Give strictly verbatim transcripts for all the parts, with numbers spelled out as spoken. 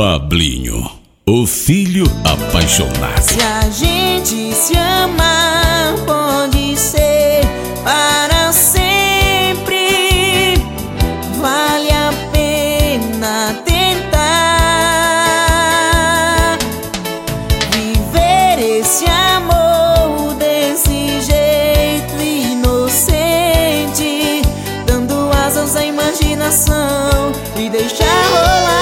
Pablinho, o filho apaixonado. Se a gente se amar, pode ser para sempre. Vale a pena tentar viver esse amor desse jeito inocente, dando asas à imaginação e deixar rolar.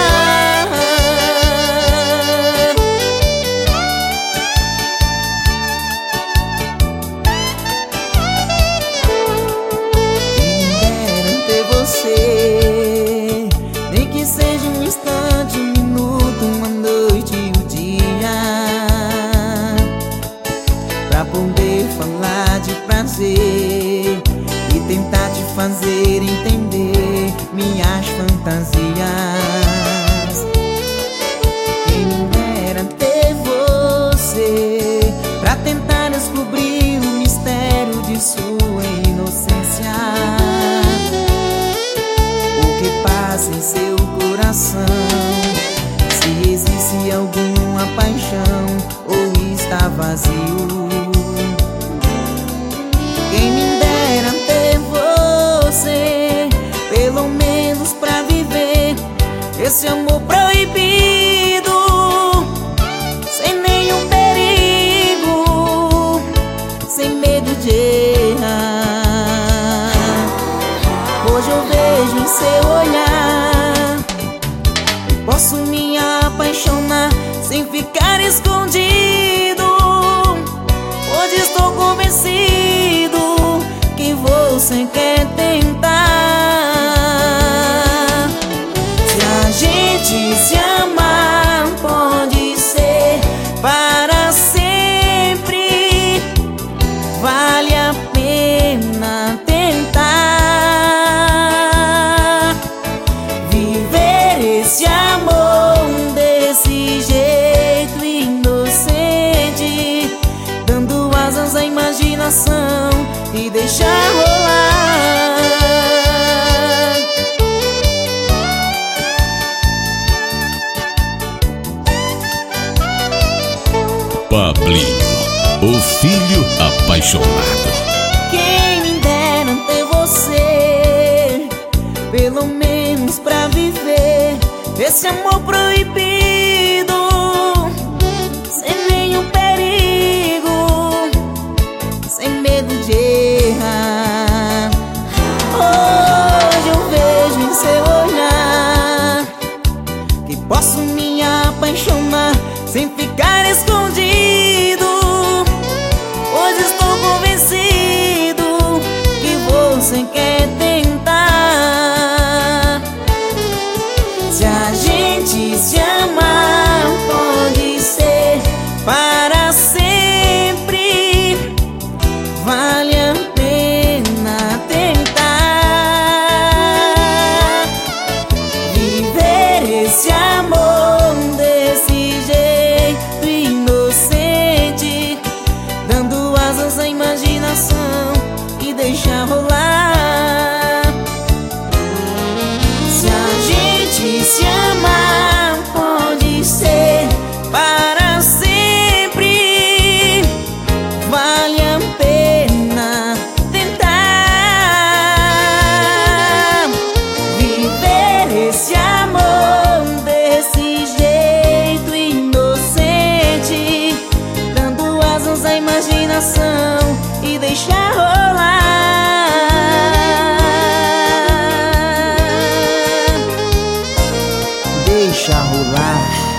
Nem que seja um instante, um minuto, uma noite e um dia, pra poder falar de prazer e tentar te fazer entender minhas fantasias. Quem me dera ter você pra tentar descobrir o mistério de sua inocência, em seu coração, se existe alguma paixão ou está vazio. Quem me dera ter você, pelo menos pra viver esse amor proibido, sem nenhum perigo, sem medo de errar. Hoje eu vejo em seu olhar, posso me apaixonar sem ficar escondido. Hoje estou convencido que você quer tentar. Se a gente se amar, pode ser para sempre. Vale a pena tentar viver esse amor desse jeito inocente, dando asas à imaginação e deixar rolar. Pablinho, o filho apaixonado. Quem me dera ter você, pelo menos pra viver esse amor proibido, sem nenhum perigo, sem medo de errar. Hoje eu vejo em seu olhar que posso me apaixonar sem ficar escondido. Hoje estou convencido que você quer tentar. Se a gente se amar, pode ser para sempre. Vale a pena tentar viver esse amor desse jeito inocente, dando asas à imaginação e deixar rolar. Se a gente se amar, pode ser para sempre. Vale a pena tentar viver esse amor desse jeito inocente, dando asas à imaginação e deixar rolar. Deixa rolar.